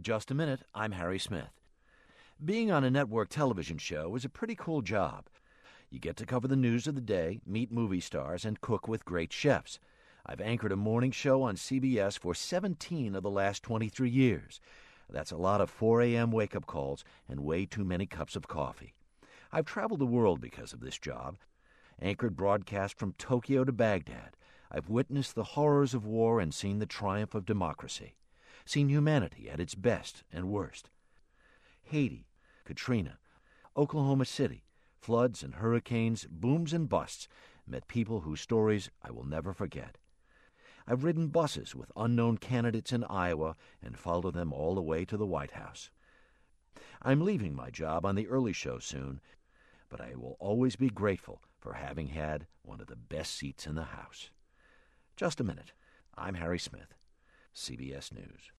Just a minute, I'm Harry Smith. Being on a network television show is a pretty cool job. You get to cover the news of the day, meet movie stars, and cook with great chefs. I've anchored a morning show on CBS for 17 of the last 23 years. That's a lot of 4 a.m. wake-up calls and way too many cups of coffee. I've traveled the world because of this job. Anchored broadcast from Tokyo to Baghdad. I've witnessed the horrors of war and seen the triumph of democracy. Seen humanity at its best and worst. Haiti, Katrina, Oklahoma City, floods and hurricanes, booms and busts, met people whose stories I will never forget. I've ridden buses with unknown candidates in Iowa and followed them all the way to the White House. I'm leaving my job on the early show soon, but I will always be grateful for having had one of the best seats in the house. Just a minute. I'm Harry Smith, CBS News.